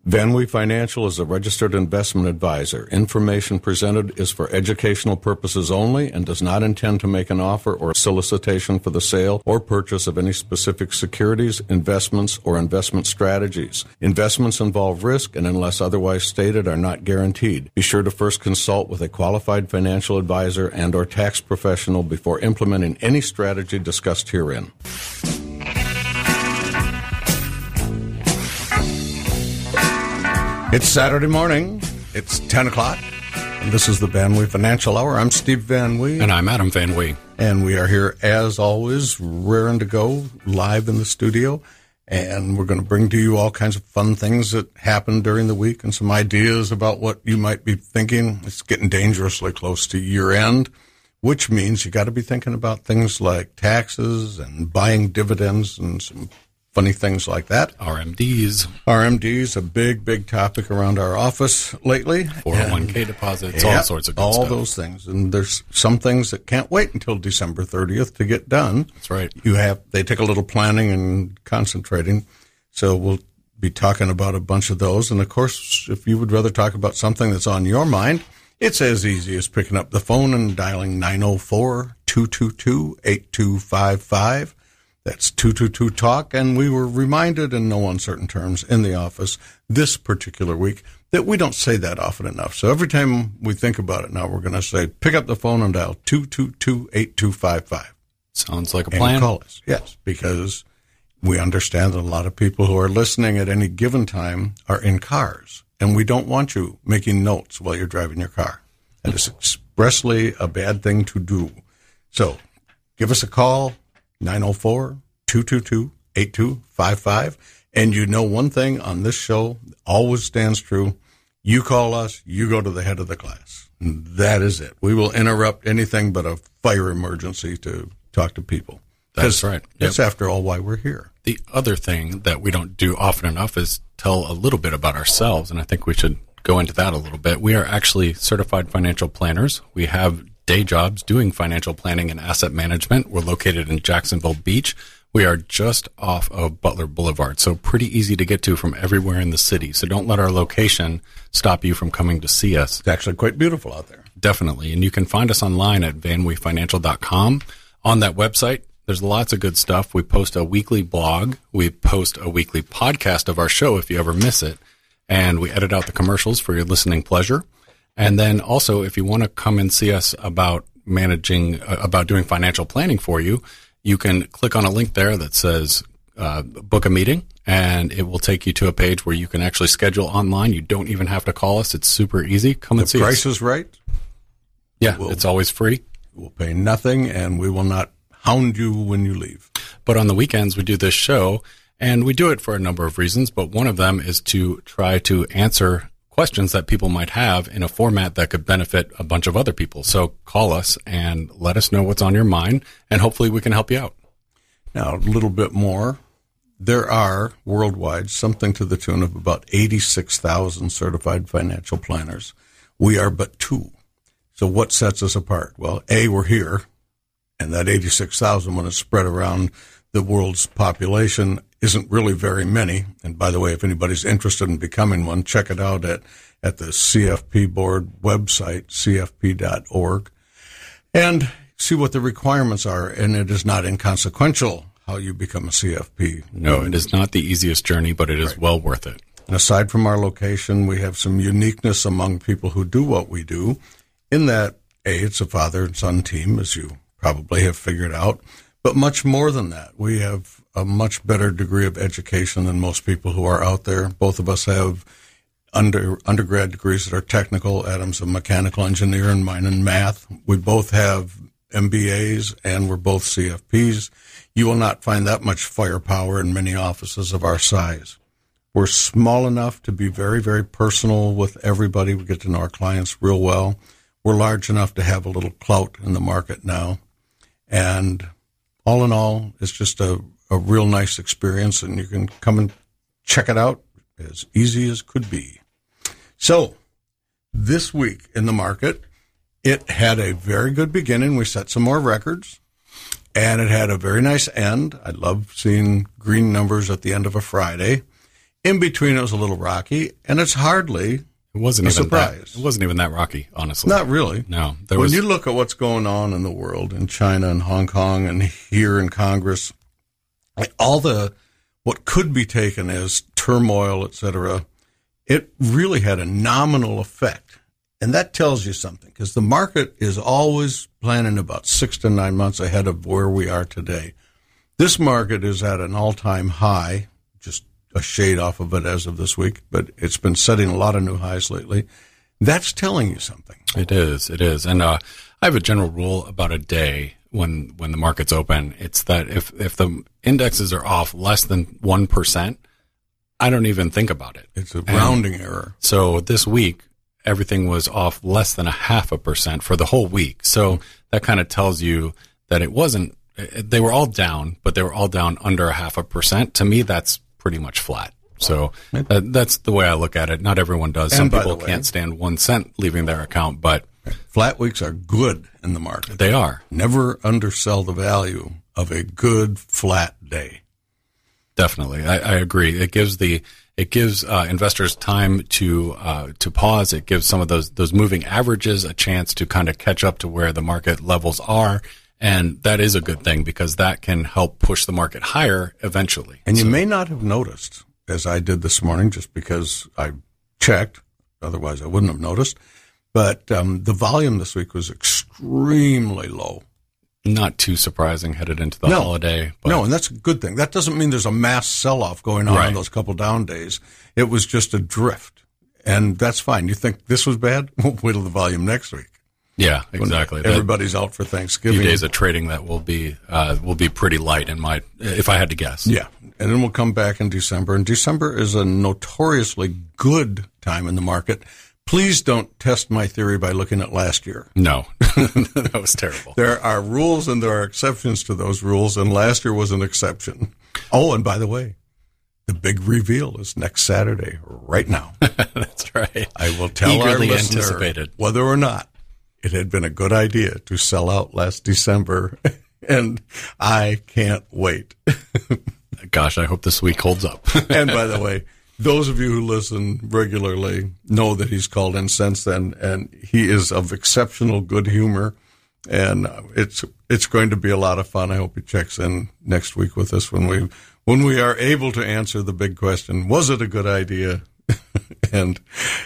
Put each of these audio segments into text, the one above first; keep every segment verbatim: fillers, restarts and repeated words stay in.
VanWee Financial is a registered investment advisor. Information presented is for educational purposes only and does not intend to make an offer or solicitation for the sale or purchase of any specific securities, investments, or investment strategies. Investments involve risk and, unless otherwise stated, are not guaranteed. Be sure to first consult with a qualified financial advisor and or tax professional before implementing any strategy discussed herein. It's Saturday morning. It's ten o'clock. And this is the VanWee Financial Hour. I'm Steve VanWee. And I'm Adam VanWee. And we are here, as always, raring to go, live in the studio. And we're going to bring to you all kinds of fun things that happened during the week and some ideas about what you might be thinking. It's getting dangerously close to year end, which means you got to be thinking about things like taxes and buying dividends and some funny things like that. R M Ds. R M Ds, a big, big topic around our office lately. four oh one k deposits, yeah, all sorts of good all stuff. All those things. And there's some things that can't wait until December thirtieth to get done. That's right. You have, they take a little planning and concentrating. So we'll be talking about a bunch of those. And, of course, if you would rather talk about something that's on your mind, it's as easy as picking up the phone and dialing nine oh four, two two two, eight two five five. That's two two two talk, and we were reminded in no uncertain terms in the office this particular week that we don't say that often enough. So every time we think about it now, we're going to say, pick up the phone and dial two two two, eight two five five. Sounds like a and plan. Call us, yes, because we understand that a lot of people who are listening at any given time are in cars, and we don't want you making notes while you're driving your car. That is expressly a bad thing to do. So give us a call. nine oh four, two two two, eight two five five. And you know one thing on this show always stands true. You call us, you go to the head of the class. And that is it. We will interrupt anything but a fire emergency to talk to people. That's right. Yep. That's, after all, why we're here. The other thing that we don't do often enough is tell a little bit about ourselves, and I think we should go into that a little bit. We are actually certified financial planners. We have day jobs doing financial planning and asset management. We're located in Jacksonville Beach. We are just off of Butler Boulevard, so pretty easy to get to from everywhere in the city. So don't let our location stop you from coming to see us. It's actually quite beautiful out there. Definitely. And you can find us online at van wee financial dot com. On that website, there's lots of good stuff. We post a weekly blog. We post a weekly podcast of our show if you ever miss it. And we edit out the commercials for your listening pleasure. And then also, if you want to come and see us about managing, uh, about doing financial planning for you, you can click on a link there that says uh, book a meeting, and it will take you to a page where you can actually schedule online. You don't even have to call us. It's super easy. Come and see us. The price is right. Yeah, we'll, it's always free. We'll pay nothing, and we will not hound you when you leave. But on the weekends, we do this show, and we do it for a number of reasons, but one of them is to try to answer questions that people might have in a format that could benefit a bunch of other people. So call us and let us know what's on your mind, and hopefully we can help you out. Now, a little bit more. There are worldwide something to the tune of about eighty-six thousand certified financial planners. We are but two. So what sets us apart? Well, A, we're here, and that eighty-six thousand, when it's spread around the world's population, isn't really very many. And by the way, if anybody's interested in becoming one, check it out at, at the C F P board website, c f p dot org, and see what the requirements are. And it is not inconsequential how you become a C F P. No, it is not the easiest journey, but it is right. well worth it. And aside from our location, we have some uniqueness among people who do what we do, in that, A, it's a father and son team, as you probably have figured out. But much more than that, we have a much better degree of education than most people who are out there. Both of us have under undergrad degrees that are technical. Adam's a mechanical engineer and mine in math. We both have M B As, and we're both C F Ps. You will not find that much firepower in many offices of our size. We're small enough to be very, very personal with everybody. We get to know our clients real well. We're large enough to have a little clout in the market now. And all in all, it's just a, a real nice experience, and you can come and check it out as easy as could be. So, this week in the market, it had a very good beginning. We set some more records, and it had a very nice end. I love seeing green numbers at the end of a Friday. In between, it was a little rocky, and it's hardly It wasn't a even surprise. that. It wasn't even that rocky, honestly. Not really. No. There When was, you look at what's going on in the world, in China and Hong Kong and here in Congress, all the what could be taken as turmoil, et cetera, it really had a nominal effect. And that tells you something, because the market is always planning about six to nine months ahead of where we are today. This market is at an all-time high, just a shade off of it as of this week, but it's been setting a lot of new highs lately. That's telling you something. It is. It is. And uh, I have a general rule about a day when when the market's open. It's that if, if the indexes are off less than one percent, I don't even think about it. It's a rounding and error. So this week, everything was off less than a half a percent for the whole week. So that kind of tells you that it wasn't, they were all down, but they were all down under a half a percent. To me, that's pretty much flat. So uh, that's the way I look at it. Not everyone does. And Some by people the way, can't stand one cent leaving their account, but flat weeks are good in the market. they are. Never undersell the value of a good flat day. Definitely. I, I agree. It gives the, it gives uh, investors time to, uh, to pause. It gives some of those, those moving averages a chance to kind of catch up to where the market levels are. And that is a good thing, because that can help push the market higher eventually. And you So- may not have noticed, as I did this morning, just because I checked, otherwise I wouldn't have noticed, but um, the volume this week was extremely low. Not too surprising headed into the No. holiday. But No, and that's a good thing. That doesn't mean there's a mass sell-off going on Right. on those couple down days. It was just a drift, and that's fine. You think this was bad? Wait till the volume next week. yeah, exactly. When That everybody's out for few Thanksgiving. days of trading that will be uh, will be pretty light in my, if I had to guess. Yeah, and then we'll come back in December. And December is a notoriously good time in the market. Please don't test my theory by looking at last year. No, that was terrible. There are rules and there are exceptions to those rules, and last year was an exception. Oh, and by the way, the big reveal is next Saturday, right now. That's right. I will tell Eagerly our listener anticipated. whether or not it had been a good idea to sell out last December, and I can't wait. Gosh, I hope this week holds up. And by the way, those of you who listen regularly know that he's called in since then, and he is of exceptional good humor, and it's it's going to be a lot of fun. I hope he checks in next week with us when we when we are able to answer the big question: was it a good idea? And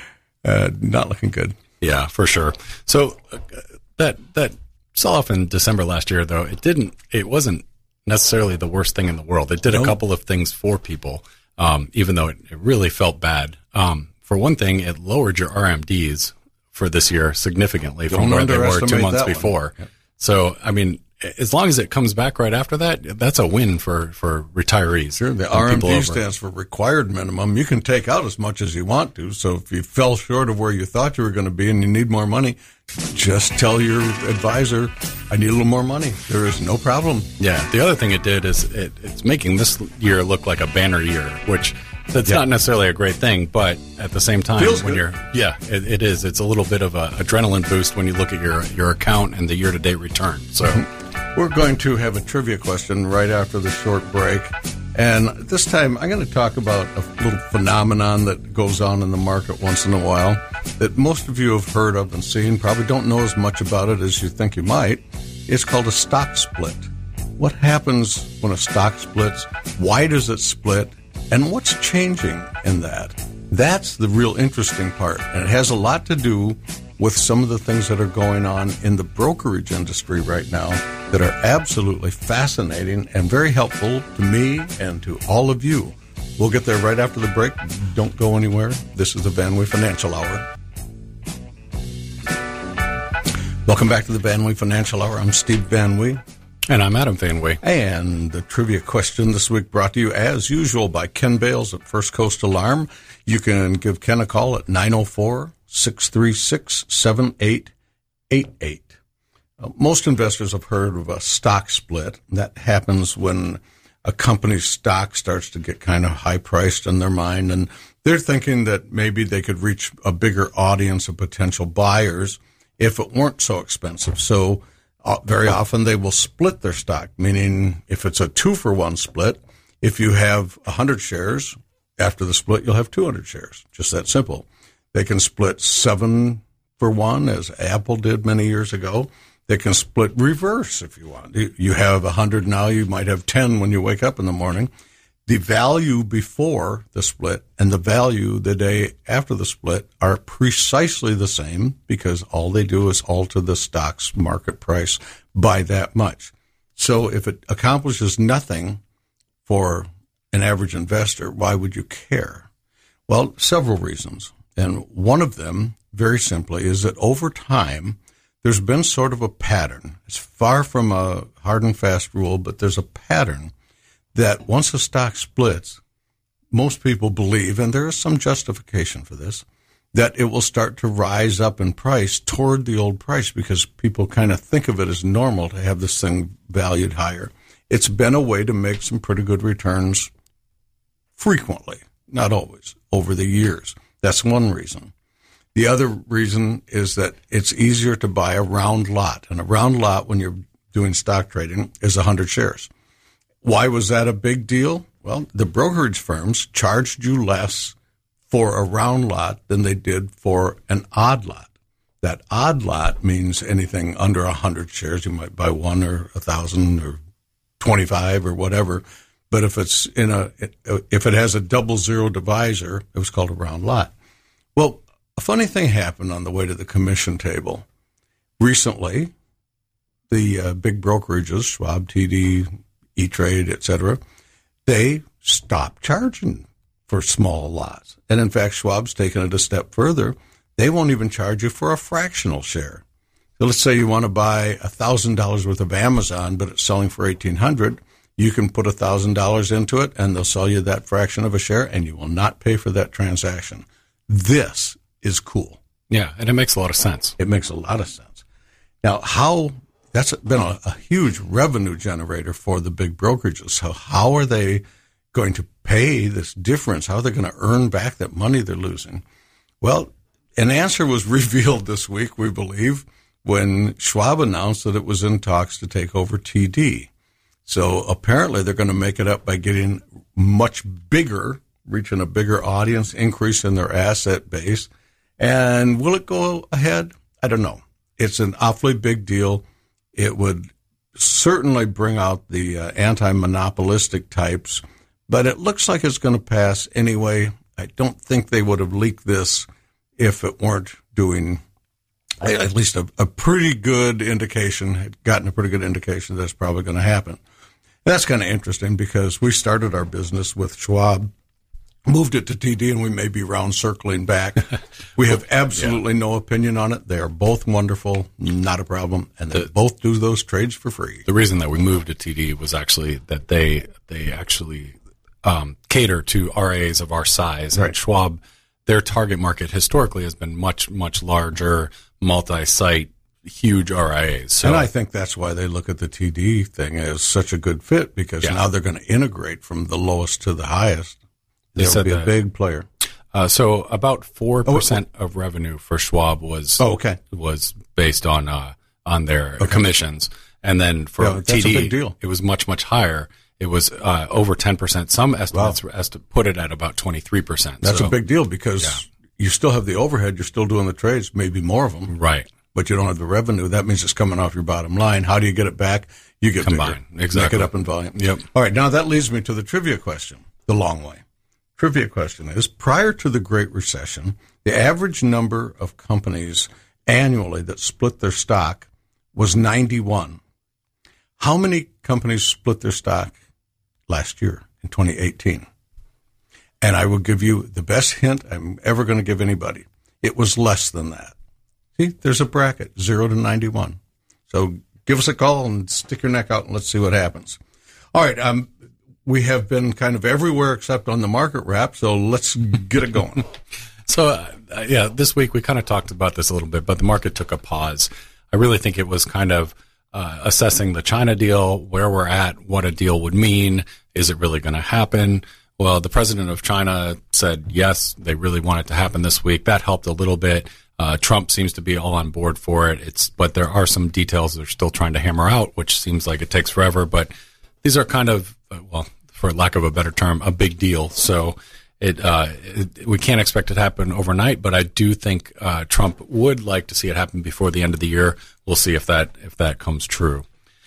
uh, not looking good. Yeah, for sure. So uh, that that sell-off in December last year, though, it didn't. It wasn't necessarily the worst thing in the world. It did a No. couple of things for people, um, even though it, it really felt bad. Um, for one thing, it lowered your R M Ds for this year significantly from Don't where they were two underestimate months that one. before. Yep. So, I mean, as long as it comes back right after that, that's a win for, for retirees. Sure, the and R M people D over- stands for required minimum. You can take out as much as you want to. So if you fell short of where you thought you were going to be and you need more money, just tell your advisor, I need a little more money. There is no problem. Yeah. The other thing it did is it, it's making this year look like a banner year, which that's Yeah. not necessarily a great thing, but at the same time, Feels when good. you're, yeah, it, it is. It's a little bit of a adrenaline boost when you look at your, your account and the year to date return. So We're going to have a trivia question right after the short break. And this time I'm going to talk about a little phenomenon that goes on in the market once in a while that most of you have heard of and seen, probably don't know as much about it as you think you might. It's called a stock split. What happens when a stock splits? Why does it split? And what's changing in that? That's the real interesting part. And it has a lot to do with some of the things that are going on in the brokerage industry right now that are absolutely fascinating and very helpful to me and to all of you. We'll get there right after the break. Don't go anywhere. This is the Van Wee Financial Hour. Welcome back to the Van Wee Financial Hour. I'm Steve Van Wee. and I'm Adam Fanway. And the trivia question this week brought to you, as usual, by Ken Bales at First Coast Alarm. You can give Ken a call at nine oh four, six three six, seven eight eight eight. Uh, most investors have heard of a stock split. That happens when a company's stock starts to get kind of high-priced in their mind, and they're thinking that maybe they could reach a bigger audience of potential buyers if it weren't so expensive. So uh, very often they will split their stock, meaning if it's a two-for-one split, if you have one hundred shares, after the split, you'll have two hundred shares. Just that simple. They can split seven for one, as Apple did many years ago. They can split reverse if you want. You have one hundred now, you might have ten when you wake up in the morning. The value before the split and the value the day after the split are precisely the same because all they do is alter the stock's market price by that much. So if it accomplishes nothing for an average investor, why would you care? Well, several reasons. And one of them, very simply, is that over time, there's been sort of a pattern. It's far from a hard and fast rule, but there's a pattern that once a stock splits, most people believe, and there is some justification for this, that it will start to rise up in price toward the old price because people kind of think of it as normal to have this thing valued higher. It's been a way to make some pretty good returns frequently, not always, over the years. That's one reason. The other reason is that it's easier to buy a round lot, and a round lot when you're doing stock trading is one hundred shares. Why was that a big deal? Well, the brokerage firms charged you less for a round lot than they did for an odd lot. That odd lot means anything under one hundred shares. You might buy one or one thousand or twenty-five or whatever. But if it's in a, if it has a double zero divisor, it was called a round lot. Well, a funny thing happened on the way to the commission table. Recently, the uh, big brokerages, Schwab, T D, E-Trade, et cetera, they stopped charging for small lots. And in fact, Schwab's taken it a step further. They won't even charge you for a fractional share. So let's say you want to buy one thousand dollars worth of Amazon, but it's selling for eighteen hundred dollars. You can put one thousand dollars into it, and they'll sell you that fraction of a share, and you will not pay for that transaction. This is cool. Yeah, and it makes a lot of sense. It makes a lot of sense. Now, how that's been a, a huge revenue generator for the big brokerages. So how are they going to pay this difference? How are they going to earn back that money they're losing? Well, an answer was revealed this week, we believe, when Schwab announced that it was in talks to take over T D. So apparently they're going to make it up by getting much bigger, reaching a bigger audience, increase in their asset base. And will it go ahead? I don't know. It's an awfully big deal. It would certainly bring out the uh, anti-monopolistic types, but it looks like it's going to pass anyway. I don't think they would have leaked this if it weren't doing at least a, a pretty good indication, had gotten a pretty good indication that it's probably going to happen. That's kind of interesting because we started our business with Schwab, moved it to T D, and we may be round circling back. We have absolutely yeah. no opinion on it. They are both wonderful, not a problem, and they the, both do those trades for free. The reason that we moved to T D was actually that they they actually um, cater to R I As of our size. Right. And Schwab, their target market historically has been much, much larger, multi-site, huge R I As. So, and I think that's why they look at the T D thing as such a good fit because yeah. now they're going to integrate from the lowest to the highest. They'll be a big player. Uh, so about four percent oh, of revenue for Schwab was oh, okay. was based on uh, on their okay. commissions. And then for yeah, T D, a big deal. It was much, much higher. It was uh, over ten percent. Some estimates wow. est- put it at about twenty-three percent. That's so, a big deal because yeah. you still have the overhead. You're still doing the trades, maybe more of them. Right. But you don't have the revenue. That means it's coming off your bottom line. How do you get it back? You get Combine. bigger. Exactly. Make it up in volume. Yep. All right. Now that leads me to the trivia question, the long way. Trivia question is, prior to the Great Recession, the average number of companies annually that split their stock was ninety-one. How many companies split their stock last year in twenty eighteen? And I will give you the best hint I'm ever going to give anybody. It was less than that. See, there's a bracket, zero to ninety-one. So give us a call and stick your neck out and let's see what happens. All right. Um, we have been kind of everywhere except on the market wrap, so let's get it going. So, uh, yeah, this week we kind of talked about this a little bit, but the market took a pause. I really think it was kind of uh, assessing the China deal, where we're at, what a deal would mean. Is it really going to happen? Well, the president of China said, yes, they really want it to happen this week. That helped a little bit. Uh, Trump seems to be all on board for it. It's, but there are some details they're still trying to hammer out, which seems like it takes forever. But these are kind of, uh, well, for lack of a better term, a big deal. So It, uh, it, we can't expect it to happen overnight, but I do think uh, Trump would like to see it happen before the end of the year. We'll see if that if that comes true.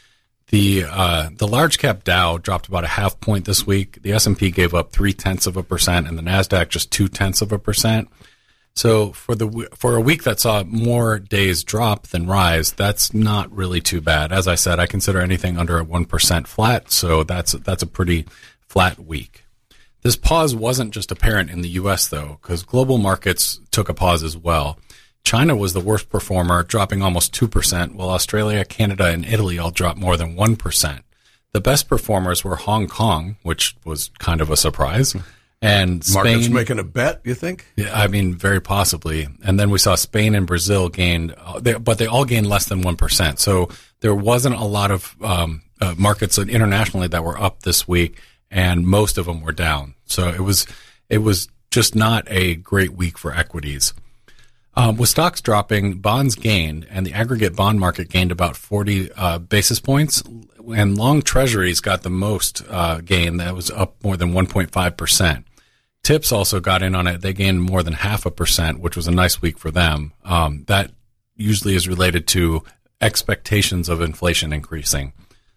The uh, the large cap Dow dropped about a half point this week. The S and P gave up three tenths of a percent, and the Nasdaq just two tenths of a percent. So for the for a week that saw more days drop than rise, that's not really too bad. As I said, I consider anything under a one percent flat, so that's that's a pretty flat week. This pause wasn't just apparent in the U S, though, because global markets took a pause as well. China was the worst performer, dropping almost two percent, while Australia, Canada, and Italy all dropped more than one percent. The best performers were Hong Kong, which was kind of a surprise, and Spain. Markets making a bet, you think? Yeah, I mean, very possibly. And then we saw Spain and Brazil gained, but they all gained less than one percent. So there wasn't a lot of um, uh, markets internationally that were up this week, and most of them were down. So it was it was just not a great week for equities. Um, with stocks dropping, bonds gained, and the aggregate bond market gained about forty uh, basis points, and long treasuries got the most uh, gain. That was up more than one point five percent. Tips also got in on it. They gained more than half a percent, which was a nice week for them. Um, that usually is related to expectations of inflation increasing.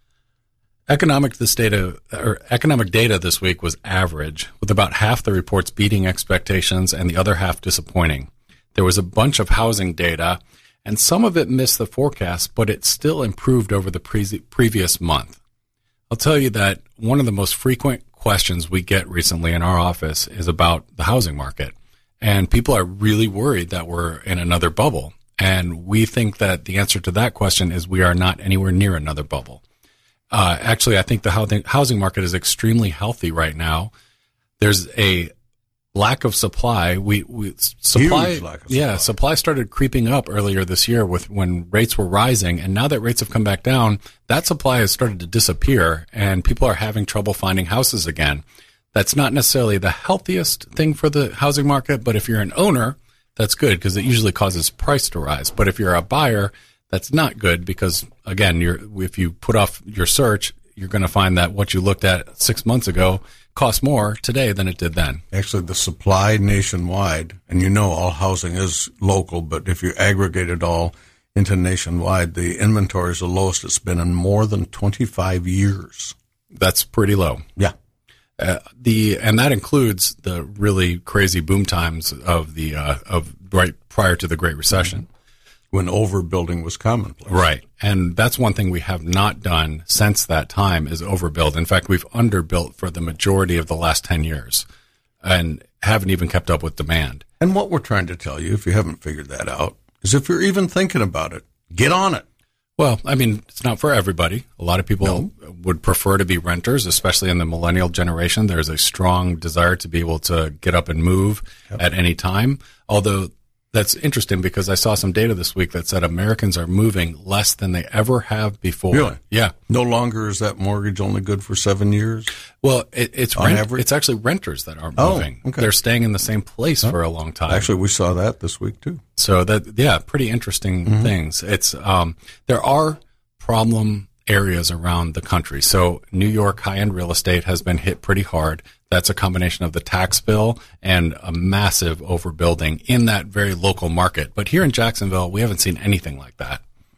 Economic this data or economic data this week was average, with about half the reports beating expectations and the other half disappointing. There was a bunch of housing data, and some of it missed the forecast, but it still improved over the pre- previous month. I'll tell you that one of the most frequent questions we get recently in our office is about the housing market, and people are really worried that we're in another bubble. And we think that the answer to that question is we are not anywhere near another bubble. Uh, actually, I think the housing market is extremely healthy right now. There's a lack of supply. We, we supply, Huge lack of yeah, supply. supply started creeping up earlier this year with when rates were rising, and now that rates have come back down, that supply has started to disappear, and people are having trouble finding houses again. That's not necessarily the healthiest thing for the housing market, but if you're an owner, that's good because it usually causes price to rise. But if you're a buyer, that's not good because, again, you're, if you put off your search, you're going to find that what you looked at six months ago costs more today than it did then. Actually, the supply nationwide, and you know all housing is local, but if you aggregate it all into nationwide, the inventory is the lowest it's been in more than twenty-five years. That's pretty low. Yeah. Uh, the and that includes the really crazy boom times of the uh, of right prior to the Great Recession, when overbuilding was commonplace. Right, and that's one thing we have not done since that time is overbuild. In fact, we've underbuilt for the majority of the last ten years, and haven't even kept up with demand. And what we're trying to tell you, if you haven't figured that out, is if you're even thinking about it, get on it. Well, I mean, it's not for everybody. A lot of people no. would prefer to be renters, especially in the millennial generation. There's a strong desire to be able to get up and move yep. at any time. Although that's interesting because I saw some data this week that said Americans are moving less than they ever have before. Really? Yeah. No longer is that mortgage only good for seven years? Well, it, it's on rent, average? It's actually renters that aren't oh, moving. Okay. They're staying in the same place oh. for a long time. Actually, we saw that this week too. So that, yeah, pretty interesting mm-hmm. things. It's, um, there are problem areas around the country. So New York high-end real estate has been hit pretty hard. That's a combination of the tax bill and a massive overbuilding in that very local market. But here in Jacksonville, we haven't seen anything like that.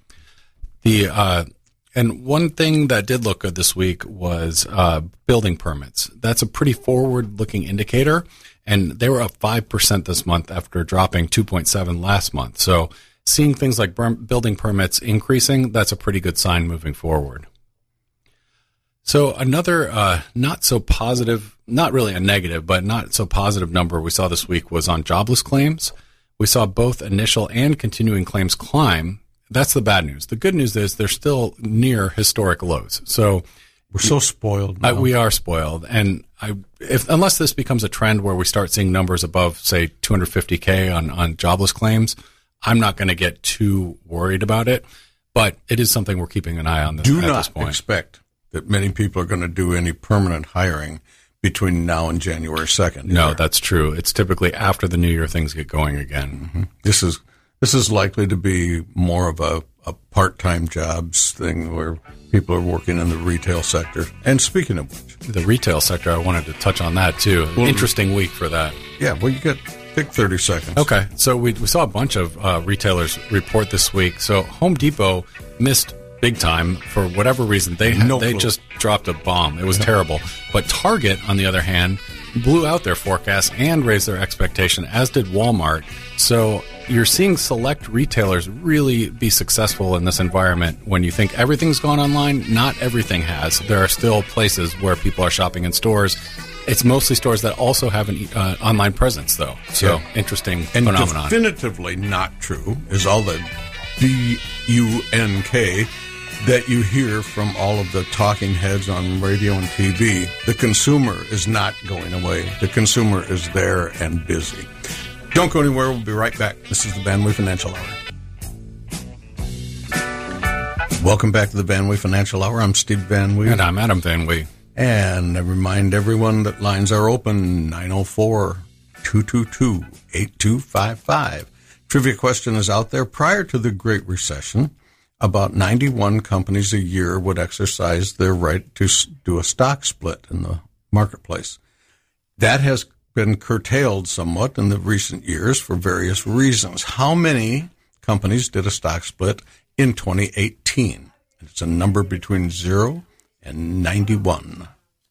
The uh, and one thing that did look good this week was uh, building permits. That's a pretty forward-looking indicator, and they were up five percent this month after dropping two point seven last month. So seeing things like building permits increasing, that's a pretty good sign moving forward. So another uh, not so positive, not really a negative, but not so positive number we saw this week was on jobless claims. We saw both initial and continuing claims climb. That's the bad news. The good news is they're still near historic lows. So we're so spoiled now. I, we are spoiled. And I, if unless this becomes a trend where we start seeing numbers above, say, two hundred fifty K on, on jobless claims, I'm not going to get too worried about it, but it is something we're keeping an eye on this, do at not this point. Expect that many people are going to do any permanent hiring between now and January second. No, either. That's true. It's typically after the new year things get going again. Mm-hmm. This is this is likely to be more of a, a part-time jobs thing where people are working in the retail sector. And speaking of which, the retail sector, I wanted to touch on that too. Well, interesting week for that. Yeah, well, you get take thirty seconds. Okay, so we we saw a bunch of uh, retailers report this week. So Home Depot missed big time for whatever reason. They No they clue. just dropped a bomb. It was terrible. But Target, on the other hand, blew out their forecast and raised their expectation, as did Walmart. So you're seeing select retailers really be successful in this environment. When you think everything's gone online, not everything has. There are still places where people are shopping in stores. It's mostly stores that also have an uh, online presence, though. So Yeah. interesting And phenomenon. definitively not true is all the D U N K that you hear from all of the talking heads on radio and T V. The consumer is not going away. The consumer is there and busy. Don't go anywhere. We'll be right back. This is the Van Wee Financial Hour. Welcome back to the Van Wee Financial Hour. I'm Steve Van Wee. And I'm Adam Van Wee. And I remind everyone that lines are open, nine oh four, two two two, eight two five five. Trivia question is out there. Prior to the Great Recession, about ninety-one companies a year would exercise their right to s- do a stock split in the marketplace. That has been curtailed somewhat in the recent years for various reasons. How many companies did a stock split in twenty eighteen? It's a number between zero and ninety-one.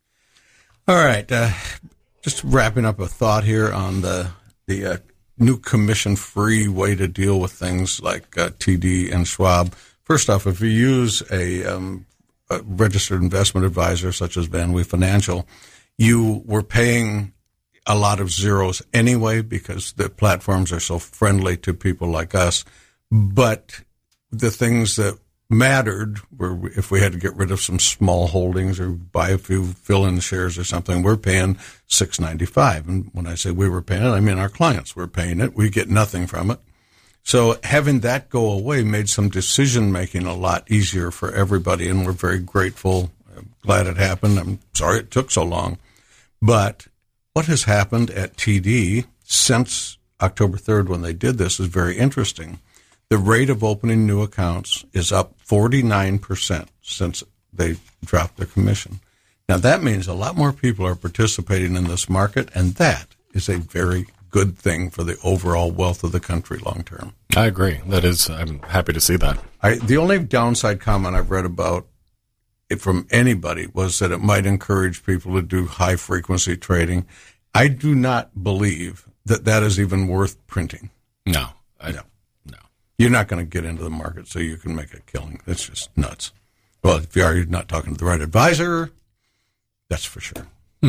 All right, uh, just wrapping up a thought here on the the uh, new commission-free way to deal with things like uh, T D and Schwab. First off, if you use a, um, a registered investment advisor such as Van Wee Financial, you were paying a lot of zeros anyway because the platforms are so friendly to people like us. But the things that mattered were if we had to get rid of some small holdings or buy a few fill-in shares or something, we're paying six ninety-five. And when I say we were paying it, I mean our clients were paying it. We get nothing from it. So having that go away made some decision-making a lot easier for everybody, and we're very grateful. I'm glad it happened. I'm sorry it took so long. But what has happened at T D since October third when they did this is very interesting. The rate of opening new accounts is up forty-nine percent since they dropped their commission. Now, that means a lot more people are participating in this market, and that is a very good thing for the overall wealth of the country long term. I agree. That is, I'm happy to see that. I, the only downside comment I've read about it from anybody was that it might encourage people to do high-frequency trading. I do not believe that that is even worth printing. No. I, No. no. You're not going to get into the market so you can make a killing. That's just nuts. Well, if you are, you're not talking to the right advisor. That's for sure.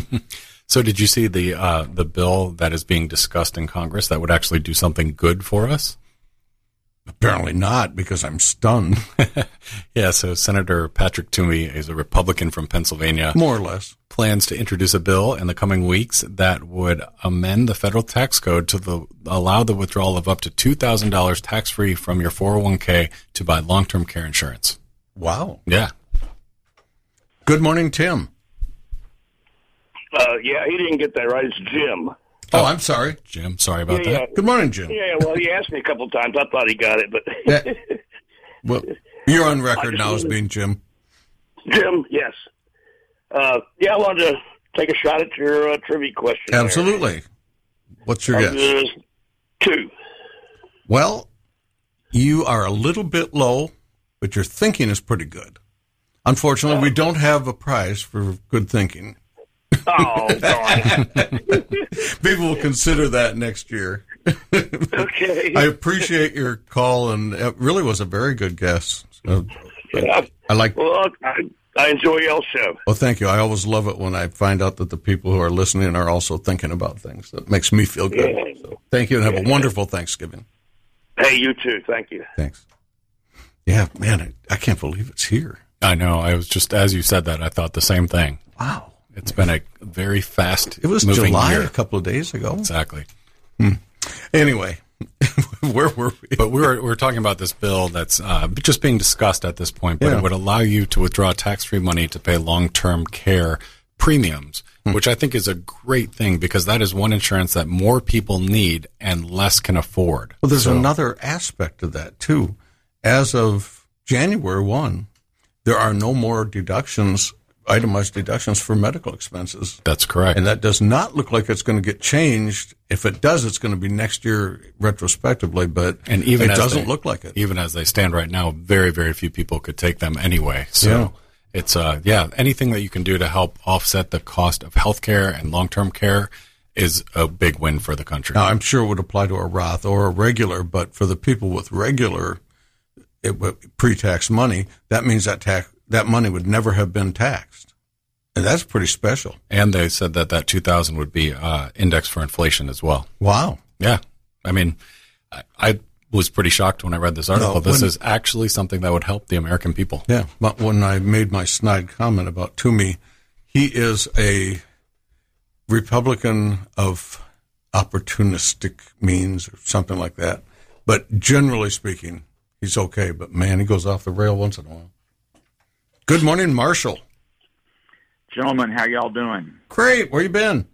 So did you see the uh, the bill that is being discussed in Congress that would actually do something good for us? Apparently not, because I'm stunned. Yeah, so Senator Patrick Toomey is a Republican from Pennsylvania. More or less. Plans to introduce a bill in the coming weeks that would amend the federal tax code to the, allow the withdrawal of up to two thousand dollars tax-free from your four oh one k to buy long-term care insurance. Wow. Yeah. Good morning, Tim. Uh, yeah, he didn't get that right. It's Jim. Oh, I'm sorry. Jim, sorry about Yeah, that. yeah. Good morning, Jim. Yeah, well, he asked me a couple times. I thought he got it, but Yeah. Well, you're on I record just now as wanted- being Jim. Jim, yes. Uh, yeah, I wanted to take a shot at your uh, trivia question. there. Absolutely. What's your Uh, guess? two. Well, you are a little bit low, but your thinking is pretty good. Unfortunately, we don't have a prize for good thinking. Oh, darn. Maybe we'll consider that next year. Okay. I appreciate your call, and it really was a very good guess. So, Yeah. I like. Well, I, I enjoy y'all's show. Well, thank you. I always love it when I find out that the people who are listening are also thinking about things. That makes me feel good. Yeah. So, thank you, and have a wonderful Thanksgiving. Hey, you too. Thank you. Thanks. Yeah, man, I, I can't believe it's here. I know. I was just, as you said that, I thought the same thing. Wow. It's been a very fast It was moving July year. a couple of days ago. Exactly. Anyway, where were we? But we were, we were talking about this bill that's uh, just being discussed at this point, but Yeah. it would allow you to withdraw tax-free money to pay long-term care premiums, Hmm. which I think is a great thing because that is one insurance that more people need and less can afford. Well, there's So- another aspect of that, too. as of January first, there are no more deductions, itemized deductions for medical expenses. That's correct. And that does not look like it's going to get changed. If it does, it's going to be next year retrospectively, but and even it doesn't they, look like it. Even as they stand right now, very, very few people could take them anyway. So yeah. it's, uh, yeah, anything that you can do to help offset the cost of healthcare and long-term care is a big win for the country. Now, I'm sure it would apply to a Roth or a regular, but for the people with regular it, pre-tax money, that means that tax, that money would never have been taxed. And that's pretty special. And they said that that two thousand would be uh, indexed for inflation as well. Wow. Yeah. I mean, I, I was pretty shocked when I read this article. No, this when, is actually something that would help the American people. Yeah. But when I made my snide comment about Toomey, he is a Republican of opportunistic means or something like that. But generally speaking, he's okay. But, man, he goes off the rail once in a while. Good morning, Marshall. Gentlemen, how y'all doing? Great. Where you been?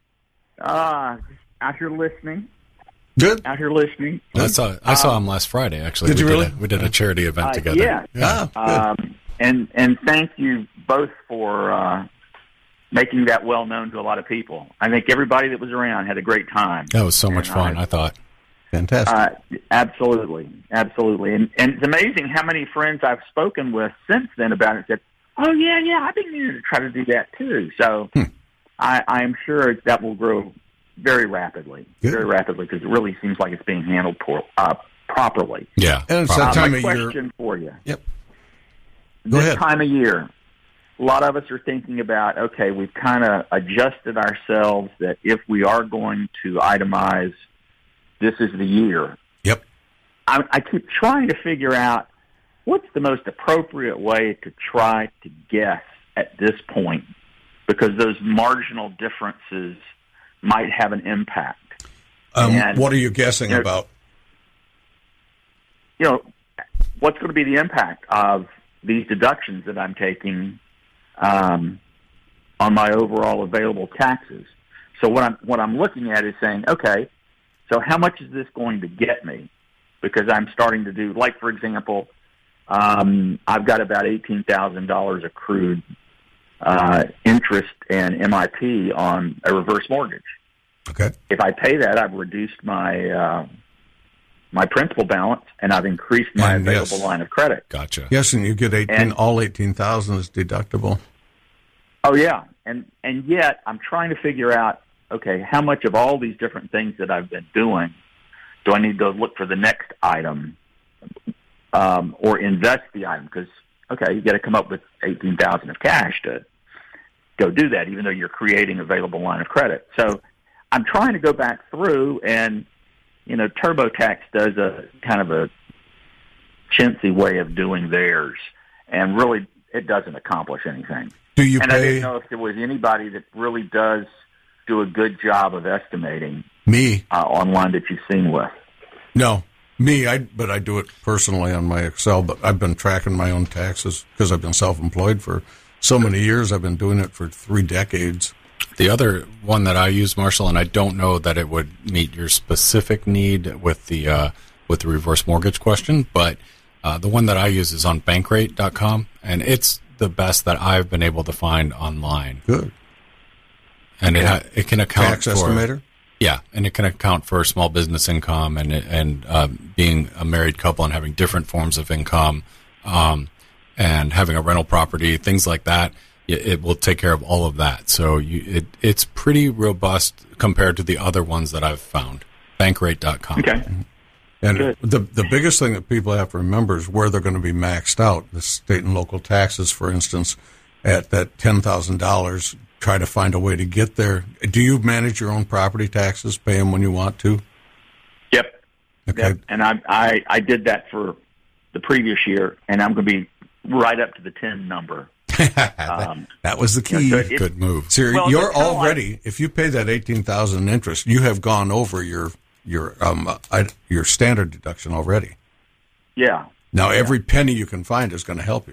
Uh, out here listening. Good. Out here listening. I saw I saw him last Friday, actually. Did we you really? Did a, we did a charity event Uh, together. yeah. Yeah. Ah, Um, and, and thank you both for uh, making that well known to a lot of people. I think everybody that was around had a great time. That was so much And fun, I, I thought. Fantastic. Uh, absolutely. Absolutely. And, and it's amazing how many friends I've spoken with since then about it said, oh, yeah, yeah, I've been meaning to try to do that, too. So hmm. I, I am sure that will grow very rapidly, Good. very rapidly, because it really seems like it's being handled por- uh, properly. Yeah. And it's Uh, that time my of question year. for you. Yep. Go this ahead. time of year, a lot of us are thinking about, okay, we've kind of adjusted ourselves that if we are going to itemize, this is the year. Yep. I, I keep trying to figure out what's the most appropriate way to try to guess at this point, because those marginal differences might have an impact. Um, And, what are you guessing you know, about? You know, what's going to be the impact of these deductions that I'm taking um, on my overall available taxes? So what I'm what I'm looking at is saying, okay, so how much is this going to get me? Because I'm starting to do, like, for example, um, I've got about eighteen thousand dollars accrued uh, interest and M I P on a reverse mortgage. Okay. If I pay that, I've reduced my uh, my principal balance, and I've increased my And available yes. line of credit. Gotcha. Yes, and you get eighteen. And- all eighteen thousand is deductible. Oh, yeah. And and yet I'm trying to figure out, okay, how much of all these different things that I've been doing do I need to look for the next item um, or invest the item? Because, okay, you got to come up with eighteen thousand dollars of cash to go do that, even though you're creating available line of credit. So I'm trying to go back through, and, you know, TurboTax does a kind of a chintzy way of doing theirs, and really it doesn't accomplish anything. Do you And I pay didn't know if there was anybody that really does do a good job of estimating me? uh, online that you've seen with. No, me. I but I do it personally on my Excel. But I've been tracking my own taxes because I've been self-employed for so many years. I've been doing it for three decades. The other one that I use, Marshall, and I don't know that it would meet your specific need with the uh, with the reverse mortgage question, but uh, the one that I use is on bankrate dot com, and it's the best that I've been able to find online. Good. And it ha- it can account Tax for estimator. yeah, and it can account for small business income and and uh, being a married couple and having different forms of income, um, and having a rental property, things like that. It, it will take care of all of that. So you, it it's pretty robust compared to the other ones that I've found. bankrate dot com. Okay. And Good. the the biggest thing that people have to remember is where they're going to be maxed out. The state and local taxes, for instance, at that ten thousand dollars, try to find a way to get there. Do you manage your own property taxes, pay them when you want to? Yep. Okay. Yep. And I, I I did that for the previous year, and I'm going to be right up to the ten number. that, that was the key. Yeah, so it- Good move. Siri, Well, you're it's kinda already, if you pay that eighteen thousand dollars in interest, you have gone over your your um uh, your standard deduction already. Yeah. Now, every penny you can find is going to help you.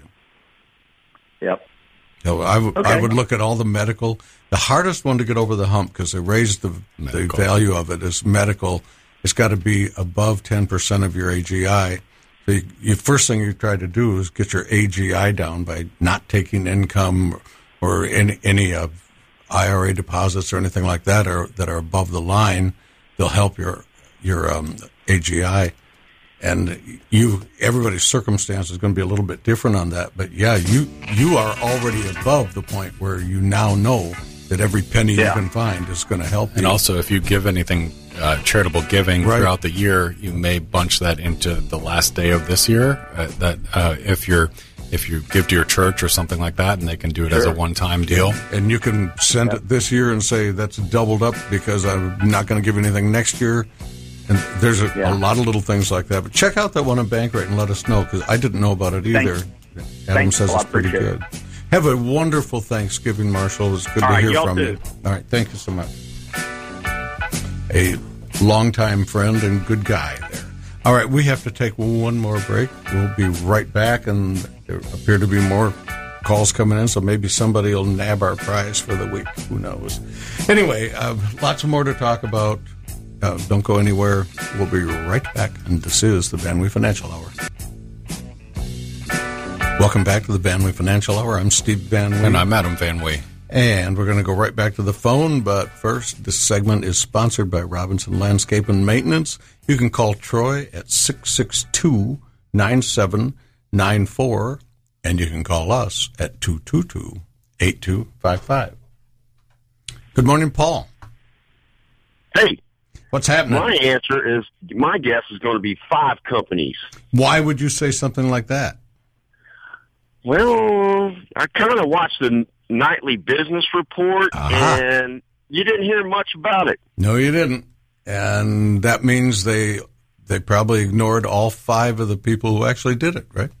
Yep. So I, w- Okay. I would look at all the medical. The hardest one to get over the hump, because they raised the, the Medical. value of it, is medical. It's got to be above ten percent of your A G I. The you, first thing you try to do is get your A G I down by not taking income or any, any uh, I R A deposits or anything like that are, that are above the line. They'll help your your um, A G I. And you, everybody's circumstance is going to be a little bit different on that. But, yeah, you you are already above the point where you now know that every penny yeah. you can find is going to help you. And also, if you give anything uh, charitable giving right. throughout the year, you may bunch that into the last day of this year. Uh, that uh, if you're if you give to your church or something like that, and they can do it sure. as a one-time deal. And you can send yep. it this year and say that's doubled up because I'm not going to give anything next year. And there's a, yeah. a lot of little things like that. But check out that one on Bankrate and let us know, because I didn't know about it either. Thanks. Adam Thanks. says well, it's pretty good. It. Have a wonderful Thanksgiving, Marshall. It's good All to right, hear y'all from too. you. All right, thank you so much. A longtime friend and good guy there. All right, we have to take one more break. We'll be right back, and there appear to be more calls coming in, so maybe somebody will nab our prize for the week. Who knows? Anyway, uh, lots more to talk about. Uh, don't go anywhere. We'll be right back, and this is the Van Wee Financial Hour. Welcome back to the Van Wee Financial Hour. I'm Steve Van Wee. And I'm Adam Van Wee. And we're going to go right back to the phone, but first, this segment is sponsored by Robinson Landscape and Maintenance. You can call Troy at six six two, nine seven nine four, and you can call us at two two two, eight two five five. Good morning, Paul. Hey. What's happening? My answer is, my guess is going to be five companies. Why would you say something like that? Well, I kind of watched the nightly business report, uh-huh. and you didn't hear much about it. No, you didn't. And that means they they probably ignored all five of the people who actually did it, right?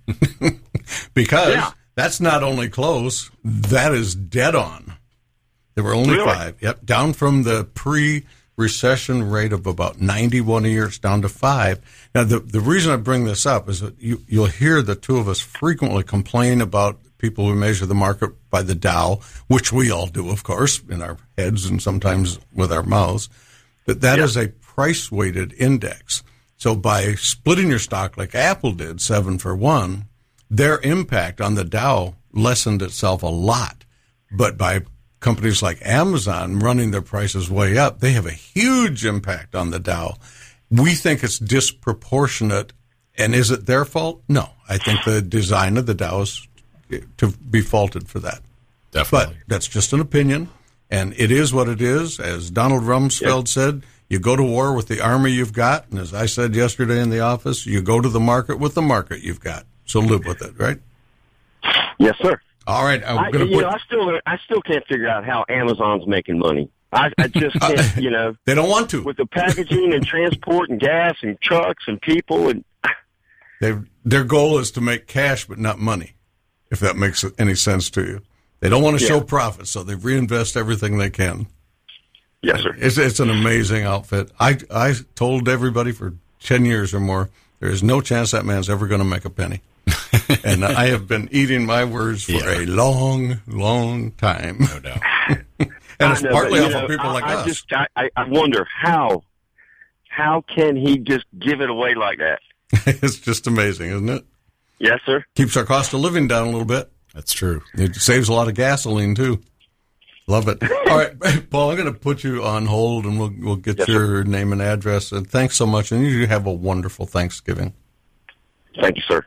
Because yeah. that's not only close, that is dead on. There were only really? five. Yep, down from the pre-recession rate of about ninety-one a year, it's down to five. Now, the, the reason I bring this up is that you, you'll hear the two of us frequently complain about people who measure the market by the Dow, which we all do, of course, in our heads and sometimes with our mouths. But that yeah. is a price-weighted index. So by splitting your stock like Apple did, seven for one, their impact on the Dow lessened itself a lot. But by companies like Amazon running their prices way up, they have a huge impact on the Dow. We think it's disproportionate. And is it their fault? No. I think the design of the Dow is to be faulted for that. Definitely. But that's just an opinion, and it is what it is. As Donald Rumsfeld yep. said, you go to war with the army you've got, and as I said yesterday in the office, you go to the market with the market you've got. So live with it, right? Yes, sir. All right. I'm I, gonna you put... know, I still, I still can't figure out how Amazon's making money. I, I just can't, you know. They don't want to. With the packaging and transport and gas and trucks and people. and They've, Their goal is to make cash but not money, if that makes any sense to you. They don't want to yeah. show profit, so they reinvest everything they can. Yes, sir. It's, it's an amazing outfit. I, I told everybody for ten years or more, there is no chance that man's ever going to make a penny. And I have been eating my words for yeah. a long, long time. No doubt. And it's know, partly but, off know, of people I, like I us. Just, I, I wonder how, how can he just give it away like that? It's just amazing, isn't it? Yes, sir. Keeps our cost of living down a little bit. That's true. It saves a lot of gasoline, too. Love it. All right, Paul, I'm going to put you on hold, and we'll we'll get yes, your sir. name and address. And thanks so much, and you have a wonderful Thanksgiving. Thank you, sir.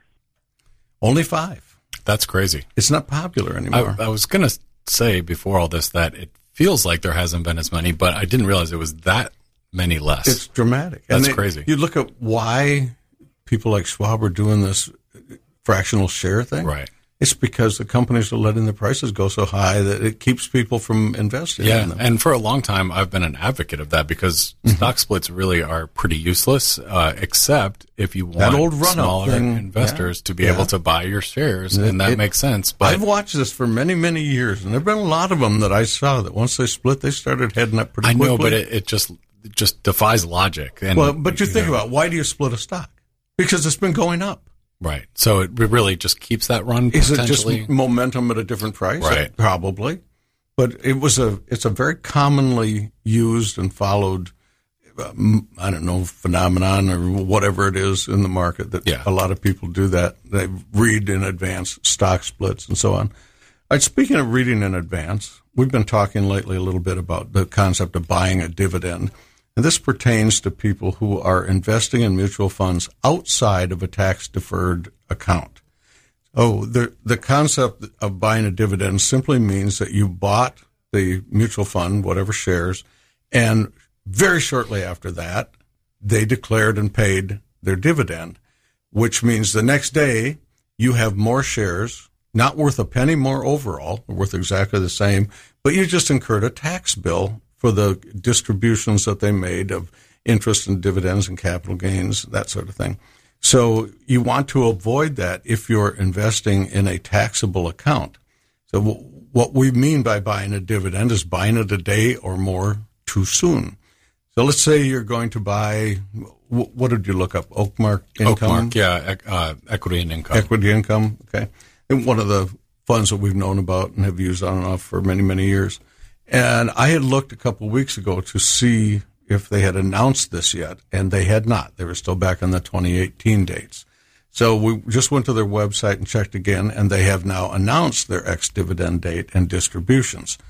Only five. That's crazy. It's not popular anymore. I, I was going to say before all this that it feels like there hasn't been as many, but I didn't realize it was that many less. It's dramatic. That's and crazy. You look at why people like Schwab are doing this fractional share thing. Right. It's because the companies are letting the prices go so high that it keeps people from investing yeah, in them. And for a long time, I've been an advocate of that because mm-hmm. stock splits really are pretty useless, uh, except if you want that old run-up smaller thing. investors yeah. to be yeah. able to buy your shares, it, and that it, makes sense. But I've watched this for many, many years, and there have been a lot of them that I saw that once they split, they started heading up pretty I quickly. know, but it, it just it just defies logic. And, well, but you, you think know, about, why do you split a stock? Because it's been going up. Right. So it really just keeps that run Is potentially. it just momentum at a different price? Right. Probably. But it was a it's a very commonly used and followed um, I don't know, phenomenon or whatever it is in the market that yeah. a lot of people do that. They read in advance stock splits and so on. All right, speaking of reading in advance, we've been talking lately a little bit about the concept of buying a dividend. And this pertains to people who are investing in mutual funds outside of a tax-deferred account. Oh, the the concept of buying a dividend simply means that you bought the mutual fund, whatever shares, and very shortly after that, they declared and paid their dividend, which means the next day you have more shares, not worth a penny more overall, worth exactly the same, but you just incurred a tax bill for the distributions that they made of interest and dividends and capital gains, that sort of thing. So you want to avoid that if you're investing in a taxable account. So w- what we mean by buying a dividend is buying it a day or more too soon. So let's say you're going to buy, w- what did you look up? Oakmark Income? Oakmark, yeah, uh, equity and income. Equity income, okay. And one of the funds that we've known about and have used on and off for many, many years. And I had looked a couple of weeks ago to see if they had announced this yet, and they had not. They were still back on the twenty eighteen dates. So we just went to their website and checked again, and they have now announced their ex-dividend date and distributions.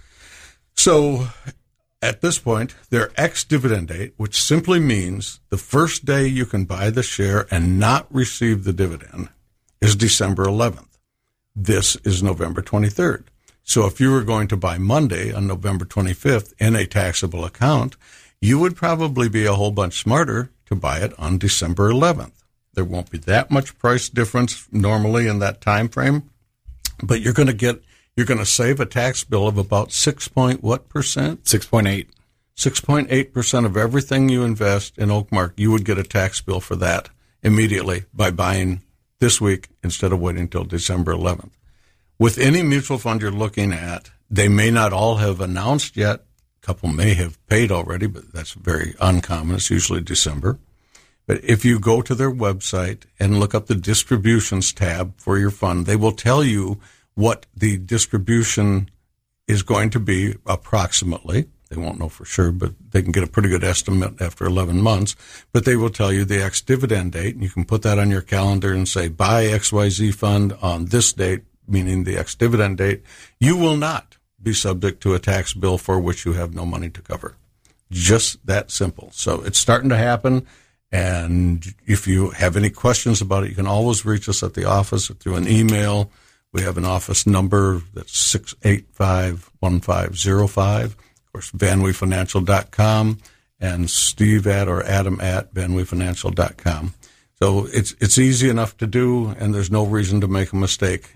So at this point, their ex-dividend date, which simply means the first day you can buy the share and not receive the dividend, is December eleventh. This is November twenty-third. So if you were going to buy Monday on November twenty-fifth in a taxable account, you would probably be a whole bunch smarter to buy it on December eleventh. There won't be that much price difference normally in that time frame, but you're going to get you're going to save a tax bill of about six point what percent? six point eight. six point eight percent of everything you invest in Oakmark, you would get a tax bill for that immediately by buying this week instead of waiting until December eleventh. With any mutual fund you're looking at, they may not all have announced yet. A couple may have paid already, but that's very uncommon. It's usually December. But if you go to their website and look up the distributions tab for your fund, they will tell you what the distribution is going to be approximately. They won't know for sure, but they can get a pretty good estimate after eleven months. But they will tell you the ex-dividend date, and you can put that on your calendar and say, buy X Y Z fund on this date, meaning the ex-dividend date. You will not be subject to a tax bill for which you have no money to cover. Just that simple. So it's starting to happen. And if you have any questions about it, you can always reach us at the office or through an email. We have an office number that's six eight five, one five zero five. Of course, van wee financial dot com and Steve at or Adam at van wee financial dot com. So it's it's easy enough to do, and there's no reason to make a mistake.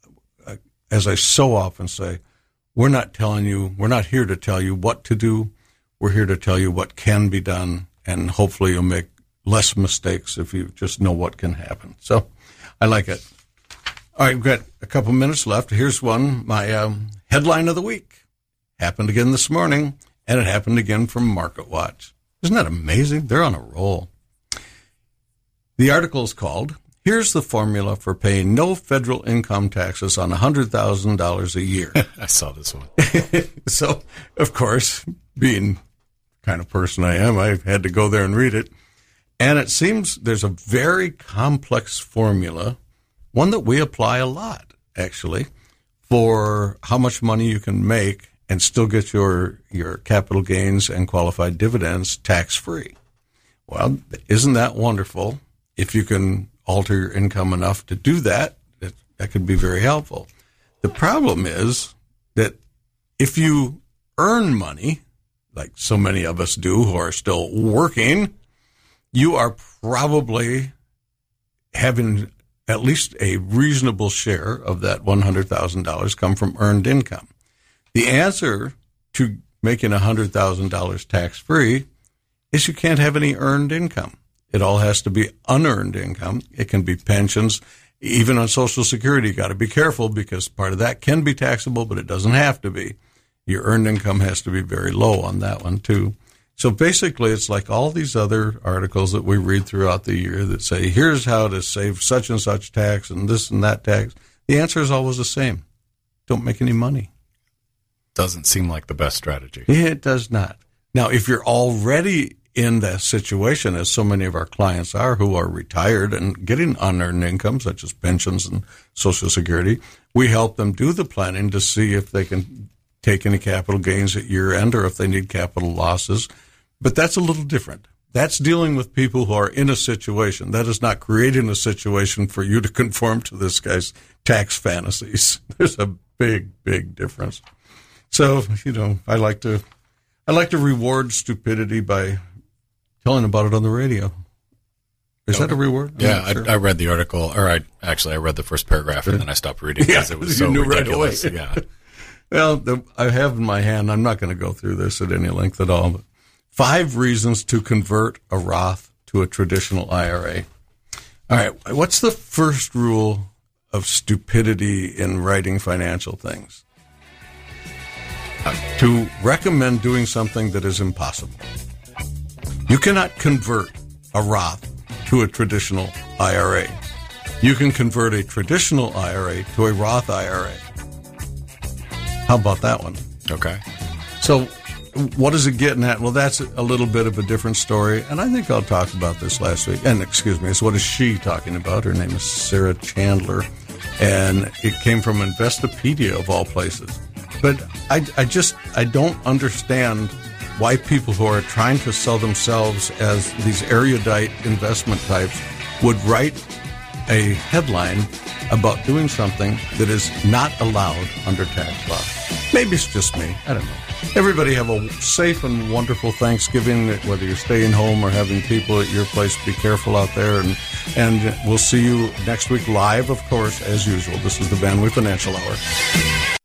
As I so often say, we're not telling you, we're not here to tell you what to do. We're here to tell you what can be done, and hopefully you'll make less mistakes if you just know what can happen. So I like it. All right, we've got a couple minutes left. Here's one, my um, headline of the week. Happened again this morning, and it happened again from MarketWatch. Isn't that amazing? They're on a roll. The article is called, Here's the Formula for Paying No Federal Income Taxes on one hundred thousand dollars a Year. I saw this one. So, of course, being the kind of person I am, I had to go there and read it. And it seems there's a very complex formula, one that we apply a lot, actually, for how much money you can make and still get your, your capital gains and qualified dividends tax-free. Well, isn't that wonderful? If you can alter your income enough to do that, that, that could be very helpful. The problem is that if you earn money, like so many of us do who are still working, you are probably having at least a reasonable share of that one hundred thousand dollars come from earned income. The answer to making one hundred thousand dollars tax-free is you can't have any earned income. It all has to be unearned income. It can be pensions. Even on Social Security, you got to be careful because part of that can be taxable, but it doesn't have to be. Your earned income has to be very low on that one, too. So basically, it's like all these other articles that we read throughout the year that say, here's how to save such and such tax and this and that tax. The answer is always the same. Don't make any money. Doesn't seem like the best strategy. It does not. Now, if you're already in that situation, as so many of our clients are who are retired and getting unearned income, such as pensions and Social Security. We help them do the planning to see if they can take any capital gains at year end or if they need capital losses. But that's a little different. That's dealing with people who are in a situation. That is not creating a situation for you to conform to this guy's tax fantasies. There's a big, big difference. So, you know, I like to, I like to reward stupidity by telling about it on the radio. Is okay. that a reward? I'm yeah, sure. I, I read the article, or I actually I read the first paragraph and then I stopped reading because yeah, it was so ridiculous. Right yeah. Well, the, I have in my hand, I'm not going to go through this at any length at all, but five reasons to convert a Roth to a traditional I R A. All right, what's the first rule of stupidity in writing financial things? Uh, to recommend doing something that is impossible. You cannot convert a Roth to a traditional I R A. You can convert a traditional I R A to a Roth I R A. How about that one? Okay. So what is it getting at? Well, that's a little bit of a different story, and I think I'll talk about this last week. And excuse me, so what is she talking about? Her name is Sarah Chandler, and it came from Investopedia of all places. But I, I just, I don't understand why people who are trying to sell themselves as these erudite investment types would write a headline about doing something that is not allowed under tax law. Maybe it's just me. I don't know. Everybody have a safe and wonderful Thanksgiving, whether you're staying home or having people at your place. Be careful out there. And, and we'll see you next week live, of course, as usual. This is the Van Wee Financial Hour.